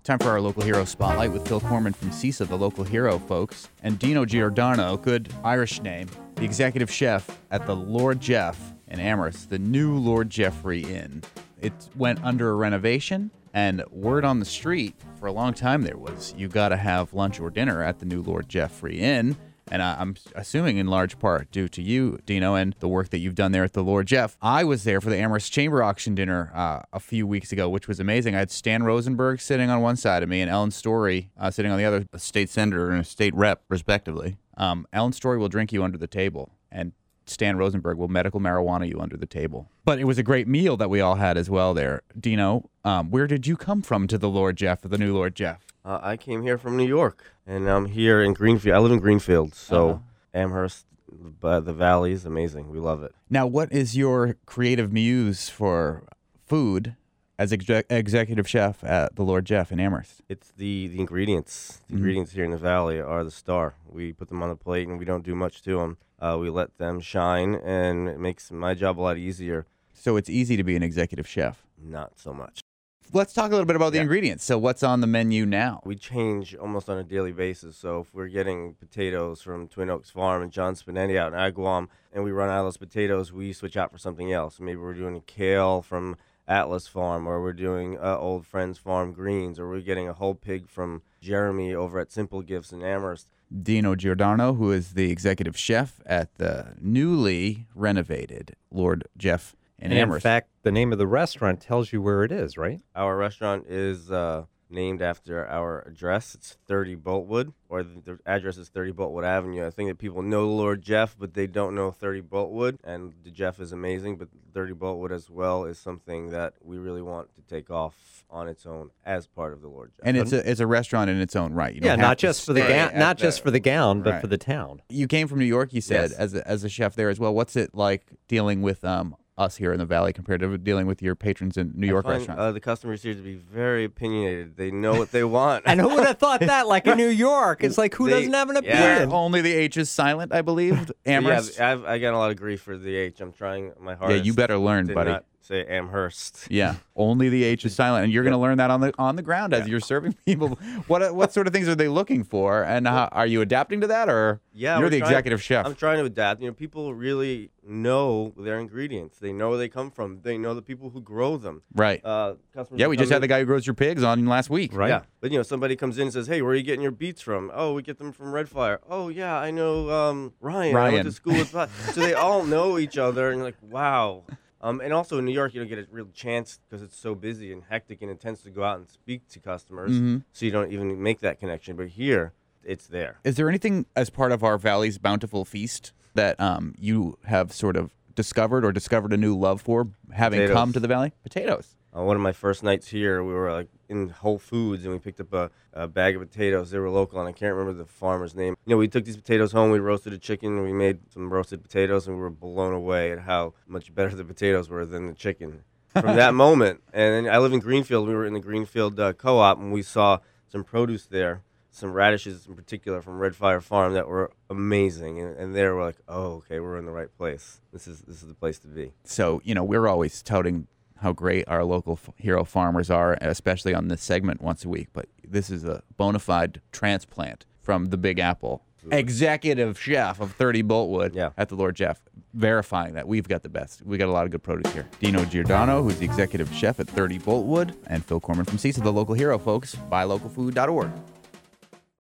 Time for our local hero spotlight with Phil Corman from CISA, the local hero, folks, and Dino Giordano, good Irish name, the executive chef at the Lord Jeff in Amherst, the new Lord Jeffrey Inn. It went under a renovation, and word on the street for a long time there was you got to have lunch or dinner at the new Lord Jeffrey Inn. And I'm assuming in large part due to you, Dino, and the work that you've done there at the Lord Jeff. I was there for the Amherst Chamber Auction dinner a few weeks ago, which was amazing. I had Stan Rosenberg sitting on one side of me and Ellen Story sitting on the other, a state senator and a state rep, respectively. Ellen Story will drink you under the table, and Stan Rosenberg will medical marijuana you under the table. But it was a great meal that we all had as well there. Dino, where did you come from to the Lord Jeff, the new Lord Jeff? I came here from New York, and I'm here in Greenfield. I live in Greenfield, so Amherst, the valley is amazing. We love it. Now, what is your creative muse for food as executive chef at the Lord Jeff in Amherst? It's the ingredients. The ingredients here in the valley are the star. We put them on the plate, and we don't do much to them. We let them shine, and it makes my job a lot easier. So it's easy to be an executive chef? Not so much. Let's talk a little bit about the ingredients. So what's on the menu now? We change almost on a daily basis. So if we're getting potatoes from Twin Oaks Farm and John Spinetti out in Agawam, and we run out of those potatoes, we switch out for something else. Maybe we're doing a kale from Atlas Farm, or we're doing Old Friends Farm greens, or we're getting a whole pig from Jeremy over at Simple Gifts in Amherst. Dino Giordano, who is the executive chef at the newly renovated Lord Jeff in Amherst. In fact, the name of the restaurant tells you where it is, right? Our restaurant is named after our address. It's 30 Boltwood, or the address is 30 Boltwood Avenue. I think that people know Lord Jeff, but they don't know 30 Boltwood, and the Jeff is amazing, but 30 Boltwood as well is something that we really want to take off on its own as part of the Lord Jeff. And it's a restaurant in its own right. You don't have not to just for the gown, but Right. for the town. You came from New York, you said, Yes. as a chef there as well. What's it like dealing with us here in the Valley compared to dealing with your patrons in New York I find, restaurants? the customers here to be very opinionated. They know what they want. And who would have thought that? Like in New York, it's like who doesn't have an opinion? Only the H is silent, I believe. Amherst. Yeah, I got a lot of grief for the H. I'm trying my hardest. Yeah, you better learn, to buddy. Not say Amherst. Yeah, only the H is silent, and you're going to learn that on the ground as you're serving people. What sort of things are they looking for, and how, are you adapting to that, or Yeah, you're we're the trying- executive chef? I'm trying to adapt. People really know their ingredients. They know where they come from. They know the people who grow them. Right. Customers Yeah, we come just had in- the guy who grows your pigs on last week. Right. Yeah, but somebody comes in and says, "Hey, where are you getting your beets from?" "Oh, we get them from Red Fire." "Oh, yeah, I know Ryan. I went to school with." So they all know each other, and you're like, wow. And also in New York, you don't get a real chance because it's so busy and hectic and intense to go out and speak to customers, so you don't even make that connection. But here, it's there. Is there anything as part of our Valley's bountiful feast that you have sort of discovered a new love for, having Potatoes. come to the Valley? Potatoes. One of my first nights here, we were in Whole Foods, and we picked up a bag of potatoes. They were local, and I can't remember the farmer's name. We took these potatoes home, we roasted a chicken, we made some roasted potatoes, and we were blown away at how much better the potatoes were than the chicken. From that moment, and then I live in Greenfield. We were in the Greenfield co-op, and we saw some produce there, some radishes in particular from Red Fire Farm that were amazing. And there we're like, oh, okay, we're in the right place. This is the place to be. So, we're always touting how great our local hero farmers are, especially on this segment once a week. But this is a bona fide transplant from the Big Apple. Executive chef of 30 Boltwood at the Lord Jeff, verifying that we've got the best. We got a lot of good produce here. Dino Giordano, who's the executive chef at 30 Boltwood, and Phil Corman from CISA, the local hero, folks. BuyLocalFood.org.